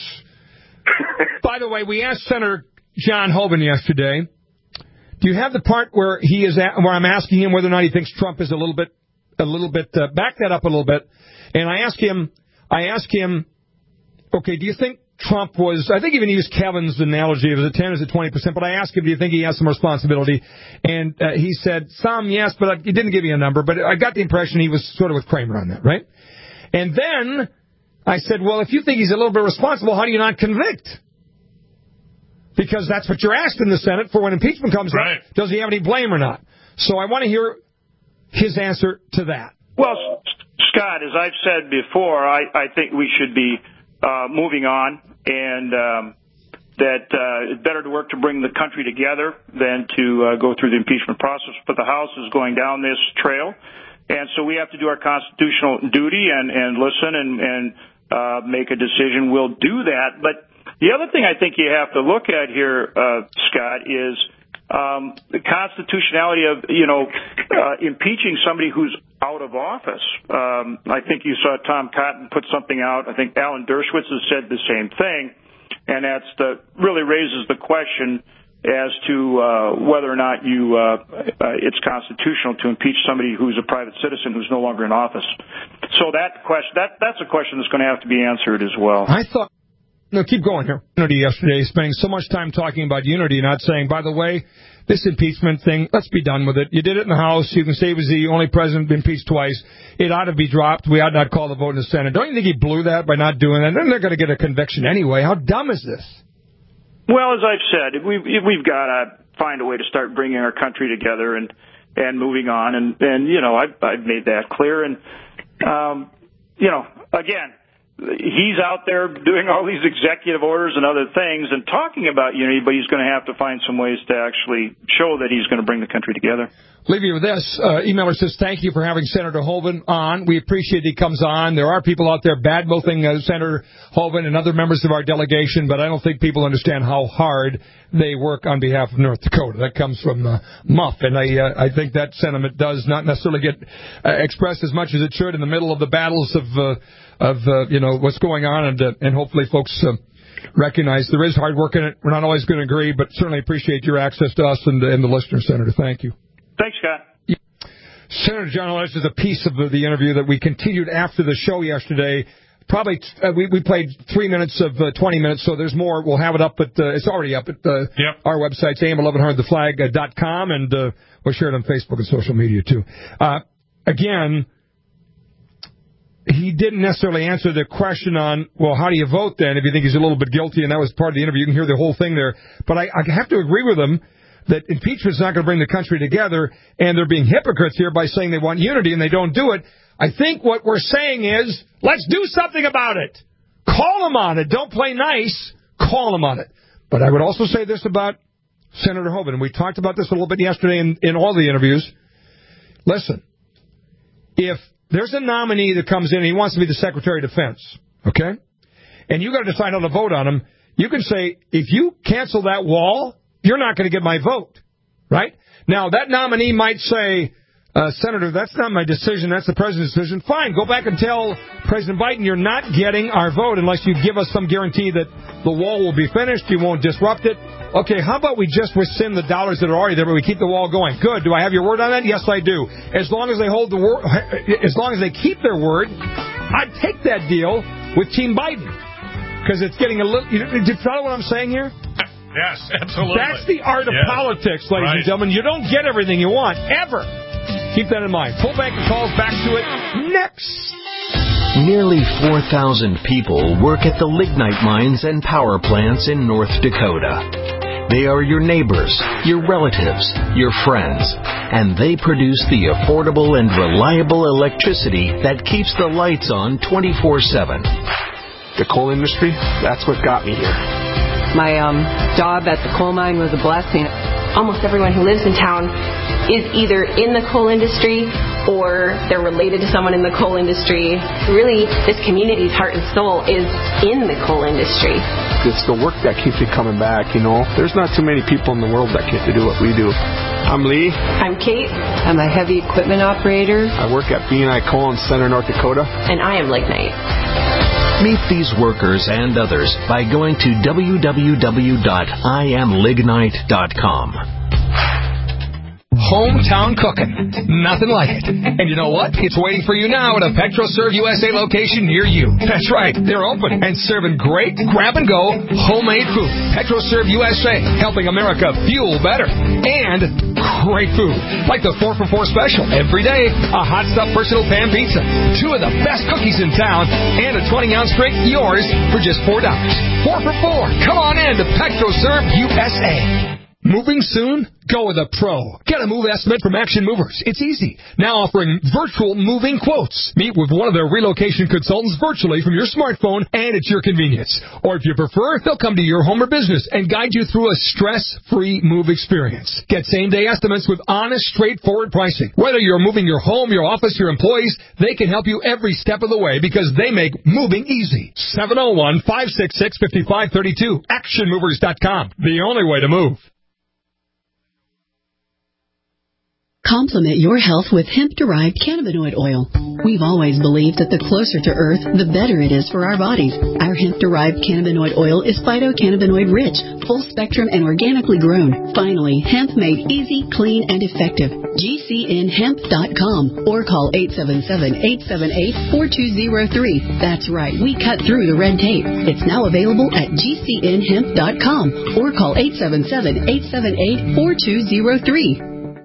By the way, we asked Senator John Hoeven yesterday, do you have the part where he is at, where I'm asking him whether or not he thinks Trump is a little bit, a little bit, uh, back that up a little bit, and I asked him, I asked him, okay, do you think Trump was, I think even used Kevin's analogy, was it ten, is it twenty percent, but I asked him, do you think he has some responsibility, and uh, he said, some, yes, but he didn't give me a number, but I got the impression he was sort of with Kramer on that, right? And then I said, well, if you think he's a little bit responsible, how do you not convict? Because that's what you're asked in the Senate for when impeachment comes right. up. Does he have any blame or not? So I want to hear his answer to that. Well, Scott, as I've said before, I, I think we should be uh, moving on, and um, that uh, it's better to work to bring the country together than to uh, go through the impeachment process. But the House is going down this trail, and so we have to do our constitutional duty and, and listen and, and uh, make a decision. We'll do that, but the other thing I think you have to look at here, uh, Scott, is um, the constitutionality of, you know, uh, impeaching somebody who's out of office. Um, I think you saw Tom Cotton put something out. I think Alan Dershowitz has said the same thing, and that's the really raises the question as to uh, whether or not you uh, uh, it's constitutional to impeach somebody who's a private citizen who's no longer in office. So that question, that that's a question that's going to have to be answered as well. I thought. No, keep going here. Unity yesterday, spending so much time talking about unity, not saying, by the way, this impeachment thing, let's be done with it. You did it in the House. You can say he was the only president impeached twice. It ought to be dropped. We ought not call the vote in the Senate. Don't you think he blew that by not doing that? Then they're going to get a conviction anyway. How dumb is this? Well, as I've said, we've, we've got to find a way to start bringing our country together and, and moving on. And, and you know, I've, I've made that clear. And, um, you know, again, he's out there doing all these executive orders and other things and talking about unity, but he's going to have to find some ways to actually show that he's going to bring the country together. Leave you with this. Uh, emailer says, thank you for having Senator Hoeven on. We appreciate he comes on. There are people out there bad-mouthing uh, Senator Hoeven and other members of our delegation, but I don't think people understand how hard they work on behalf of North Dakota. That comes from uh, Muff, and I uh, I think that sentiment does not necessarily get uh, expressed as much as it should in the middle of the battles of, uh, of uh, you know, what's going on, and, uh, and hopefully folks uh, recognize there is hard work in it. We're not always going to agree, but certainly appreciate your access to us and, and the listeners, Senator. Thank you. Thanks, Scott. Senator John Ellis is a piece of the, the interview that we continued after the show yesterday. Probably uh, we, we played three minutes of uh, twenty minutes, so there's more. We'll have it up, at, uh, it's already up at uh, yep. our website, A M eleven hundred the flag dot com, and uh, we'll share it on Facebook and social media, too. Uh, again, he didn't necessarily answer the question on, well, how do you vote then if you think he's a little bit guilty, and that was part of the interview. You can hear the whole thing there. But I, I have to agree with him that impeachment is not going to bring the country together, and they're being hypocrites here by saying they want unity and they don't do it. I think what we're saying is, let's do something about it. Call them on it. Don't play nice. Call them on it. But I would also say this about Senator Hoeven, and we talked about this a little bit yesterday in, in all the interviews. Listen, if there's a nominee that comes in and he wants to be the Secretary of Defense, okay, and you got to decide how to vote on him, you can say, if you cancel that wall, you're not going to get my vote, right? Now, that nominee might say, uh, Senator, that's not my decision. That's the president's decision. Fine, go back and tell President Biden you're not getting our vote unless you give us some guarantee that the wall will be finished, you won't disrupt it. Okay, how about we just rescind the dollars that are already there, but we keep the wall going? Good. Do I have your word on that? Yes, I do. As long as they hold the word, as long as they keep their word, I'd take that deal with Team Biden. Because it's getting a little, you know, do you follow what I'm saying here? Yes, absolutely. That's the art of yes. politics, ladies right. and gentlemen. You don't get everything you want, ever. Keep that in mind. Full bank of calls, back to it next. Nearly four thousand people work at the lignite mines and power plants in North Dakota. They are your neighbors, your relatives, your friends, and they produce the affordable and reliable electricity that keeps the lights on twenty-four seven. The coal industry, that's what got me here. My um, job at the coal mine was a blessing. Almost everyone who lives in town is either in the coal industry or they're related to someone in the coal industry. Really, this community's heart and soul is in the coal industry. It's the work that keeps you coming back, you know. There's not too many people in the world that get to do what we do. I'm Lee. I'm Kate. I'm a heavy equipment operator. I work at B and I Coal in Center, North Dakota. And I am Lignite. Meet these workers and others by going to w w w dot i am lignite dot com. Hometown cooking. Nothing like it. And you know what? It's waiting for you now at a PetroServe U S A location near you. That's right. They're open and serving great grab-and-go homemade food. PetroServe U S A, helping America fuel better. And great food. Like the four for four special. Every day, a hot stuff personal pan pizza. Two of the best cookies in town. And a twenty-ounce drink, yours for just four dollars. Four for four. Come on in to PetroServe U S A. Moving soon? Go with a pro. Get a move estimate from Action Movers. It's easy. Now offering virtual moving quotes. Meet with one of their relocation consultants virtually from your smartphone and at your convenience. Or if you prefer, they'll come to your home or business and guide you through a stress-free move experience. Get same-day estimates with honest, straightforward pricing. Whether you're moving your home, your office, your employees, they can help you every step of the way because they make moving easy. seven oh one, five six six, five five three two. action movers dot com. The only way to move. Complement your health with hemp-derived cannabinoid oil. We've always believed that the closer to Earth, the better it is for our bodies. Our hemp-derived cannabinoid oil is phytocannabinoid-rich, full-spectrum, and organically grown. Finally, hemp made easy, clean, and effective. G C N hemp dot com or call eight seven seven, eight seven eight, four two zero three. That's right, we cut through the red tape. It's now available at G C N hemp dot com or call eight seven seven, eight seven eight, four two zero three.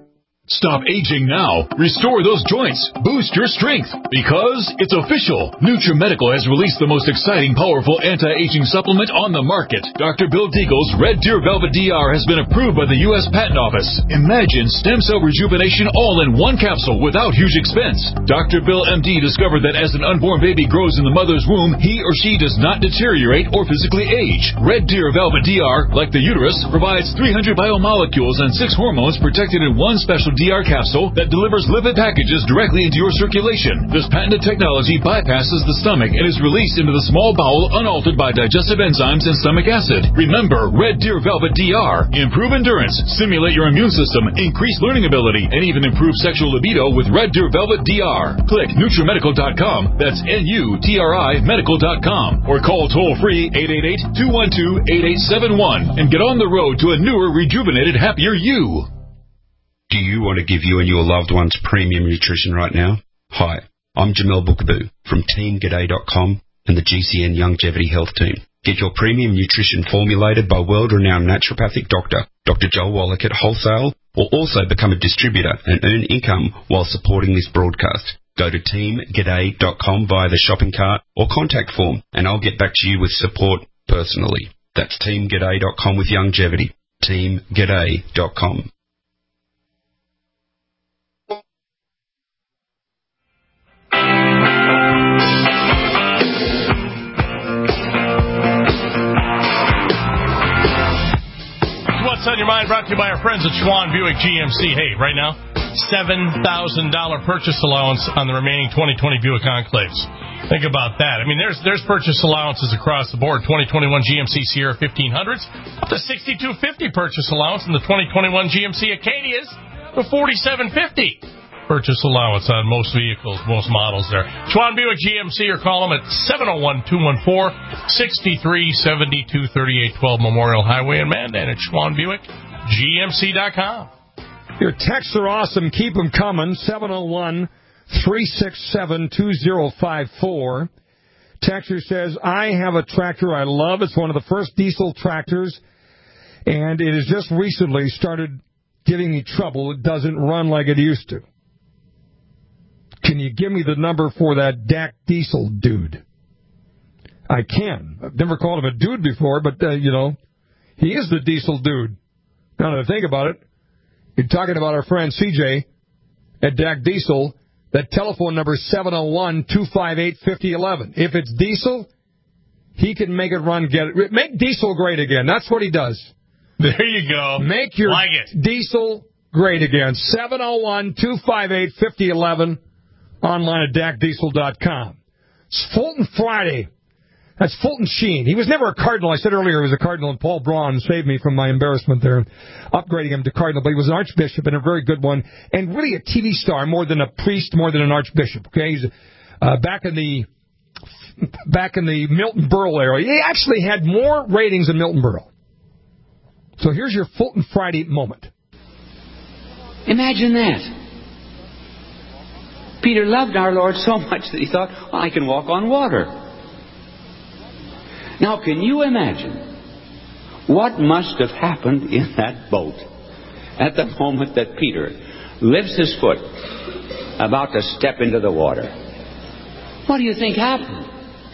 Stop aging now. Restore those joints. Boost your strength. Because it's official. NutriMedical has released the most exciting, powerful anti-aging supplement on the market. Doctor Bill Deagle's Red Deer Velvet D R has been approved by the U S Patent Office. Imagine stem cell rejuvenation all in one capsule without huge expense. Doctor Bill M D discovered that as an unborn baby grows in the mother's womb, he or she does not deteriorate or physically age. Red Deer Velvet D R, like the uterus, provides three hundred biomolecules and six hormones protected in one special D R capsule that delivers lipid packages directly into your circulation. This patented technology bypasses the stomach and is released into the small bowel unaltered by digestive enzymes and stomach acid. Remember, Red Deer Velvet D R. Improve endurance, stimulate your immune system, increase learning ability, and even improve sexual libido with Red Deer Velvet D R. Click NutriMedical dot com. That's N U T R I medical dot com. Or call toll-free eight eight eight, two one two, eight eight seven one and get on the road to a newer, rejuvenated, happier you. Do you want to give you and your loved ones premium nutrition right now? Hi, I'm Jamel Bookaboo from Team G'day dot com and the G C N Longevity Health Team. Get your premium nutrition formulated by world-renowned naturopathic doctor, Doctor Joel Wallach at Wholesale, or also become a distributor and earn income while supporting this broadcast. Go to Team G'day dot com via the shopping cart or contact form, and I'll get back to you with support personally. That's Team G'day dot com with longevity. Team G'day dot com. What's on your mind? Brought to you by our friends at Schwann Buick G M C. Hey, right now, seven thousand dollars purchase allowance on the remaining twenty twenty Buick Enclaves. Think about that. I mean, there's there's purchase allowances across the board. twenty twenty-one G M C Sierra fifteen hundreds, up to sixty-two fifty purchase allowance, and the twenty twenty-one G M C Acadias to forty-seven fifty purchase allowance on most vehicles, most models there. Schwann Buick G M C, or call them at seven oh one, two one four, six three seven two, three eight one two Memorial Highway in Mandan at Schwann Buick G M C dot com. Your texts are awesome. Keep them coming. seven oh one, three six seven, two oh five four. Texter says, I have a tractor I love. It's one of the first diesel tractors, and it has just recently started giving me trouble. It doesn't run like it used to. Can you give me the number for that D A C diesel dude? I can. I've never called him a dude before, but, uh, you know, he is the diesel dude. Now that I think about it, you're talking about our friend C J at D A C Diesel. That telephone number is seven oh one, two five eight, five oh one one. If it's diesel, he can make it run, get it. Make diesel great again. That's what he does. There you go. Make your like it. diesel great again. seven oh one, two five eight, five oh one one. Online at D A C Diesel dot com. It's Fulton Friday. That's Fulton Sheen. He was never a Cardinal. I said earlier he was a Cardinal, and Paul Braun saved me from my embarrassment there, upgrading him to Cardinal. But he was an Archbishop, and a very good one, and really a T V star more than a priest, more than an Archbishop. Okay, he's uh, back in the back in the Milton Berle era. He actually had more ratings than Milton Berle. So here's your Fulton Friday moment. Imagine that. Peter loved our Lord so much that he thought, well, I can walk on water. Now, can you imagine what must have happened in that boat at the moment that Peter lifts his foot about to step into the water? What do you think happened?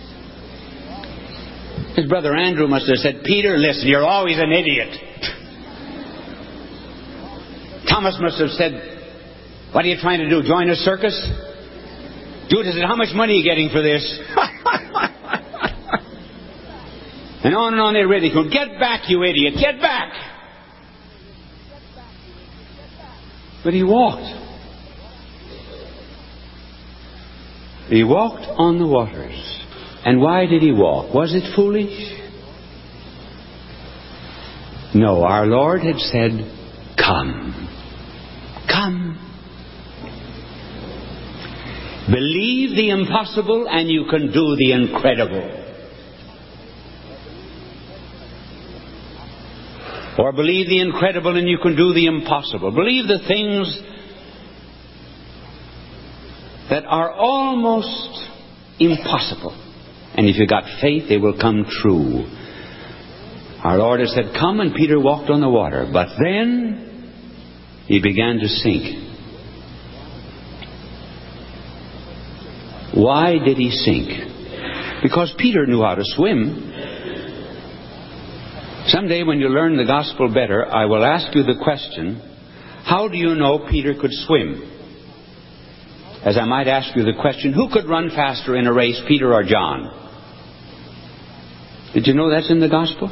His brother Andrew must have said, Peter, listen, you're always an idiot. Thomas must have said, what are you trying to do, join a circus? Judas said, how much money are you getting for this? And on and on they ridiculed. Get back, you idiot, get back! But he walked. He walked on the waters. And why did he walk? Was it foolish? No, our Lord had said, come. Come. Believe the impossible and you can do the incredible. Or believe the incredible and you can do the impossible. Believe the things that are almost impossible. And if you got faith, they will come true. Our Lord has said, come, and Peter walked on the water. But then he began to sink. Why did he sink? Because Peter knew how to swim. Someday when you learn the gospel better, I will ask you the question, how do you know Peter could swim? As I might ask you the question, who could run faster in a race, Peter or John? Did you know that's in the gospel?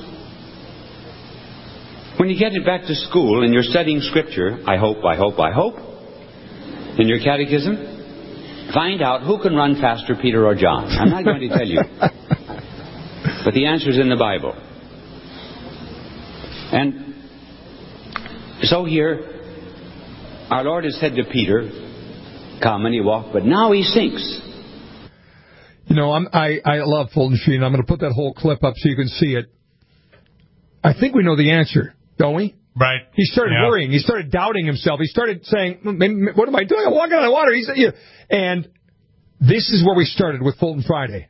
When you get it back to school and you're studying Scripture, I hope, I hope, I hope, in your catechism, find out who can run faster, Peter or John. I'm not going to tell you. But the answer's in the Bible. And so here, our Lord has said to Peter, come, and he walked, but now he sinks. You know, I'm, I, I love Fulton Sheen. I'm going to put that whole clip up so you can see it. I think we know the answer, don't we? Right. He started yeah. worrying. He started doubting himself. He started saying, what am I doing? I'm walking on the water. He said, yeah. And this is where we started with Fulton Friday.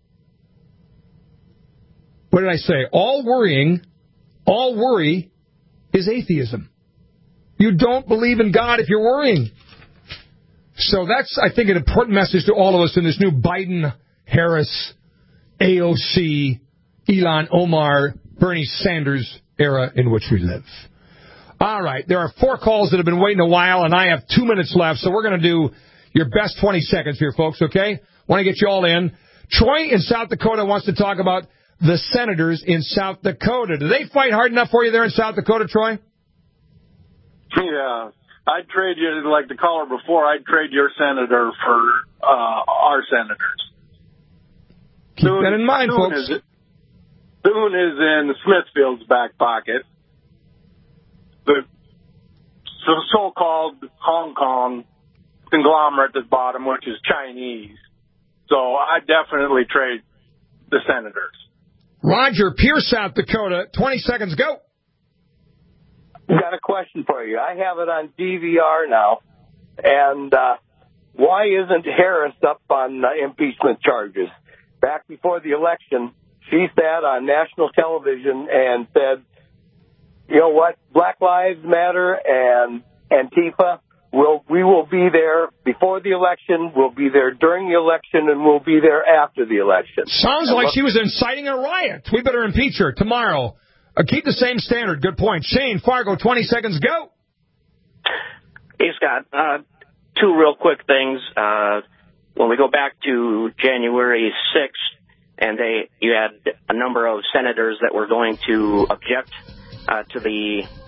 What did I say? All worrying, all worry is atheism. You don't believe in God if you're worrying. So that's, I think, an important message to all of us in this new Biden, Harris, A O C, Ilhan Omar, Bernie Sanders era in which we live. All right, there are four calls that have been waiting a while, and I have two minutes left, so we're going to do your best twenty seconds here, folks, okay? Want to get you all in. Troy in South Dakota wants to talk about the senators in South Dakota. Do they fight hard enough for you there in South Dakota, Troy? Yeah. I'd trade you, like the caller before, I'd trade your senator for uh, our senators. Keep Thune, that in mind, Thune folks. Is, Thune is in Smithfield's back pocket. The so-called Hong Kong conglomerate at the bottom, which is Chinese. So I'd definitely trade the senators. Roger, Pierce, South Dakota. twenty seconds, go. Got a question for you. I have it on D V R now. And uh, why isn't Harris up on uh, impeachment charges? Back before the election, she sat on national television and said, you know what, Black Lives Matter and Antifa, will we will be there before the election, we'll be there during the election, and we'll be there after the election. Sounds and like look, she was inciting a riot. We better impeach her tomorrow. Uh, keep the same standard. Good point. Shane, Fargo, twenty seconds, go. Hey, Scott. Uh, two real quick things. Uh, when we go back to January sixth, and they you had a number of senators that were going to object uh, to the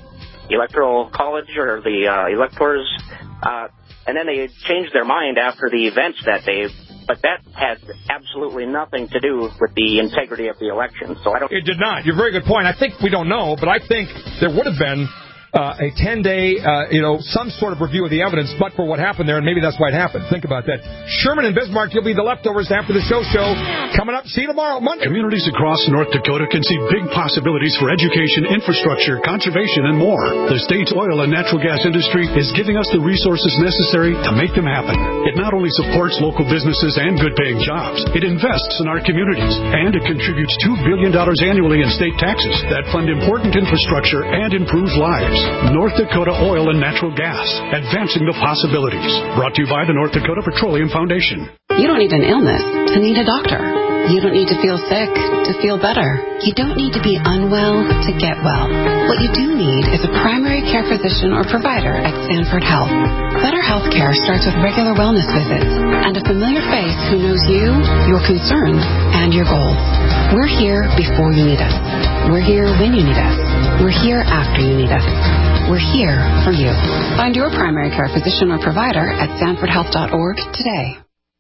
electoral college or the uh, electors, uh, and then they changed their mind after the events that day. But that had absolutely nothing to do with the integrity of the election. So I don't. It did not. You're a very good point. I think we don't know, but I think there would have been uh, a ten-day, uh, you know, some sort of review of the evidence, but for what happened there, and maybe that's why it happened. Think about that. Sherman and Bismarck, you'll be the leftovers after the show show. Coming up, see you tomorrow, Monday. Communities across North Dakota can see big possibilities for education, infrastructure, conservation, and more. The state's oil and natural gas industry is giving us the resources necessary to make them happen. It not only supports local businesses and good-paying jobs, it invests in our communities, and it contributes two billion dollars annually in state taxes that fund important infrastructure and improve lives. North Dakota Oil and Natural Gas, advancing the possibilities. Brought to you by the North Dakota Petroleum Foundation. You don't need an illness to need a doctor. You don't need to feel sick to feel better. You don't need to be unwell to get well. What you do need is a primary care physician or provider at Sanford Health. Better health care starts with regular wellness visits and a familiar face who knows you, your concerns, and your goals. We're here before you need us. We're here when you need us. We're here after you need us. We're here for you. Find your primary care physician or provider at sanford health dot org today.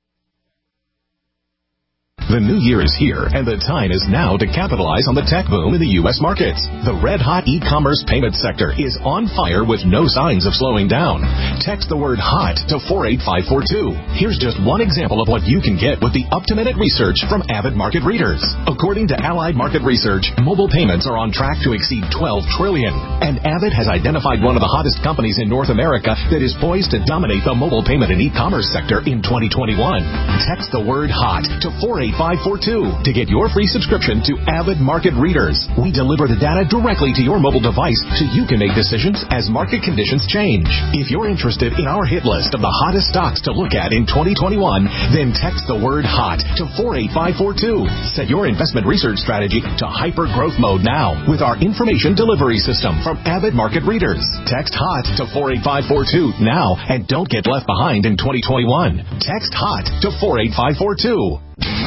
The new year is here, and the time is now to capitalize on the tech boom in the U S markets. The red-hot e-commerce payment sector is on fire with no signs of slowing down. Text the word HOT to four eight five four two. Here's just one example of what you can get with the up-to-minute research from Avid Market Readers. According to Allied Market Research, mobile payments are on track to exceed twelve trillion dollars, and Avid has identified one of the hottest companies in North America that is poised to dominate the mobile payment and e-commerce sector in twenty twenty-one. Text the word HOT to four eight five four two to get your free subscription to Avid Market Readers. We deliver the data directly to your mobile device so you can make decisions as market conditions change. If you're interested in our hit list of the hottest stocks to look at in twenty twenty-one, then text the word HOT to four eight five four two. Set your investment research strategy to hyper growth mode now with our information delivery system from Avid Market Readers. Text HOT to four eight five four two now and don't get left behind in twenty twenty-one. Text HOT to four eight five four two.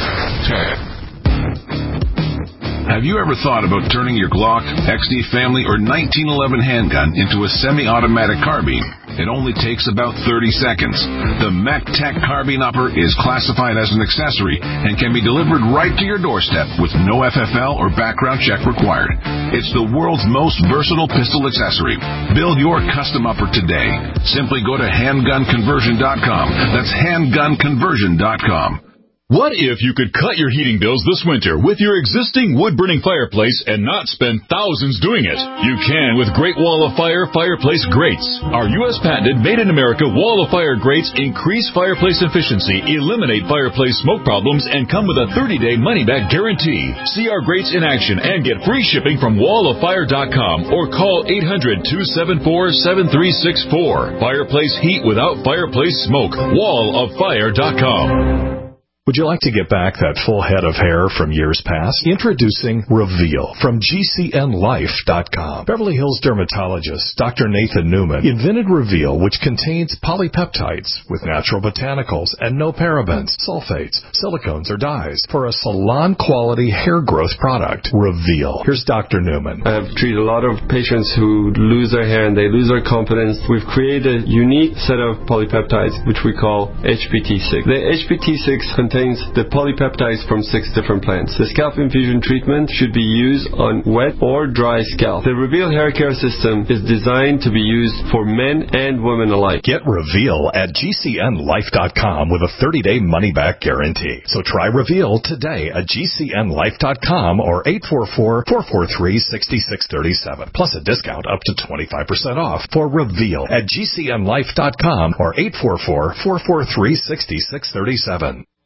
Have you ever thought about turning your Glock, X D Family, or nineteen eleven handgun into a semi-automatic carbine? It only takes about thirty seconds. The MacTech Carbine Upper is classified as an accessory and can be delivered right to your doorstep with no F F L or background check required. It's the world's most versatile pistol accessory. Build your custom upper today. Simply go to handgun conversion dot com. That's handgun conversion dot com. What if you could cut your heating bills this winter with your existing wood-burning fireplace and not spend thousands doing it? You can with Great Wall of Fire Fireplace Grates. Our U S patented made-in-America Wall of Fire grates increase fireplace efficiency, eliminate fireplace smoke problems, and come with a thirty-day money-back guarantee. See our grates in action and get free shipping from wall of fire dot com or call eight hundred, two seven four, seven three six four. Fireplace heat without fireplace smoke. wall of fire dot com. Would you like to get back that full head of hair from years past? Introducing Reveal from G C N life dot com. Beverly Hills dermatologist Doctor Nathan Newman invented Reveal, which contains polypeptides with natural botanicals and no parabens, sulfates, silicones, or dyes for a salon-quality hair growth product. Reveal. Here's Doctor Newman. I have treated a lot of patients who lose their hair and they lose their confidence. We've created a unique set of polypeptides, which we call H P T six. The H P T six contains the polypeptides from six different plants. The scalp infusion treatment should be used on wet or dry scalp. The Reveal hair care system is designed to be used for men and women alike. Get Reveal at G C N life dot com with a thirty-day money-back guarantee. So try Reveal today at G C N life dot com or eight four four, four four three, six six three seven. Plus a discount up to twenty-five percent off for Reveal at G C N life dot com or eight four four, four four three, six six three seven.